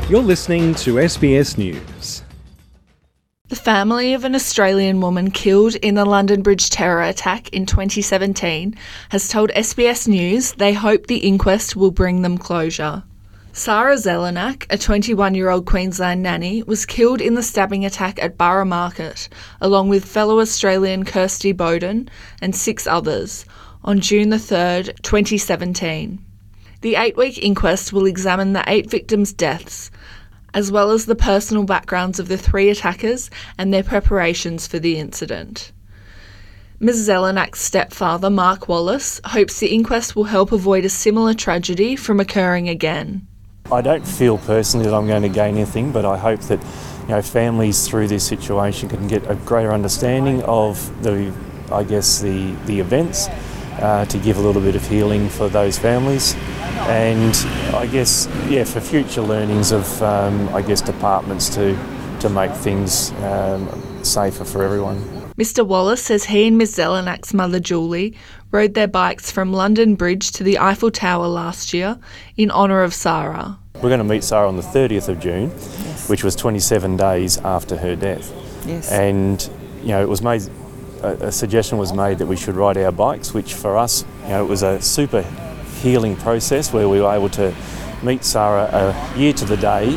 You're listening to SBS News. The family of an Australian woman killed in the London Bridge terror attack in 2017 has told SBS News they hope the inquest will bring them closure. Sarah Zelenak, a 21-year-old Queensland nanny, was killed in the stabbing attack at Borough Market, along with fellow Australian Kirsty Bowden and 6 others, on June 3, 2017. The 8-week inquest will examine the 8 victims' deaths, as well as the personal backgrounds of the 3 attackers and their preparations for the incident. Ms. Zelenak's stepfather, Mark Wallace, hopes the inquest will help avoid a similar tragedy from occurring again. I don't feel personally that I'm going to gain anything, but I hope that families through this situation can get a greater understanding of the events, to give a little bit of healing for those families, and for future learnings of departments to make things safer for everyone. Mr. Wallace says he and Ms. Zelenak's mother Julie rode their bikes from London Bridge to the Eiffel Tower last year in honour of Sarah. We're going to meet Sarah on the 30th of June, which was 27 days after her death. Yes. And it was made, a suggestion was made that we should ride our bikes, which for us, it was a super healing process where we were able to meet Sarah a year to the day,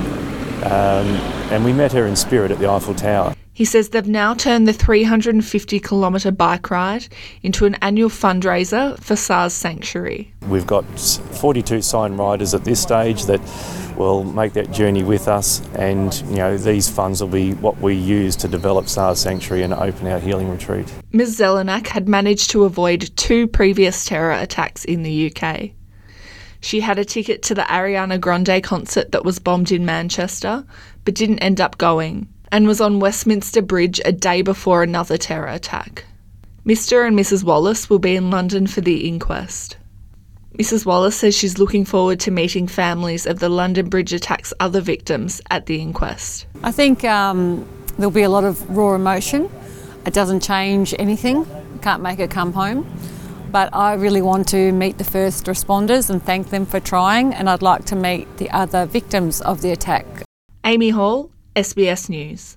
and we met her in spirit at the Eiffel Tower. He says they've now turned the 350-kilometre bike ride into an annual fundraiser for SARS Sanctuary. We've got 42 signed riders at this stage that will make that journey with us, and these funds will be what we use to develop SARS Sanctuary and open our healing retreat. Ms. Zelenak had managed to avoid 2 previous terror attacks in the UK. She had a ticket to the Ariana Grande concert that was bombed in Manchester, but didn't end up going, and was on Westminster Bridge a day before another terror attack. Mr. and Mrs. Wallace will be in London for the inquest. Mrs. Wallace says she's looking forward to meeting families of the London Bridge attack's other victims at the inquest. I think there'll be a lot of raw emotion. It doesn't change anything. Can't make it come home. But I really want to meet the first responders and thank them for trying, and I'd like to meet the other victims of the attack. Amy Hall, SBS News.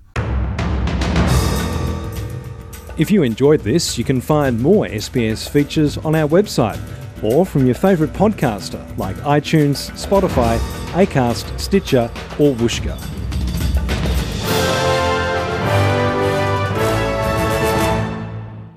If you enjoyed this, you can find more SBS features on our website or from your favourite podcaster like iTunes, Spotify, Acast, Stitcher or Whooshkaa.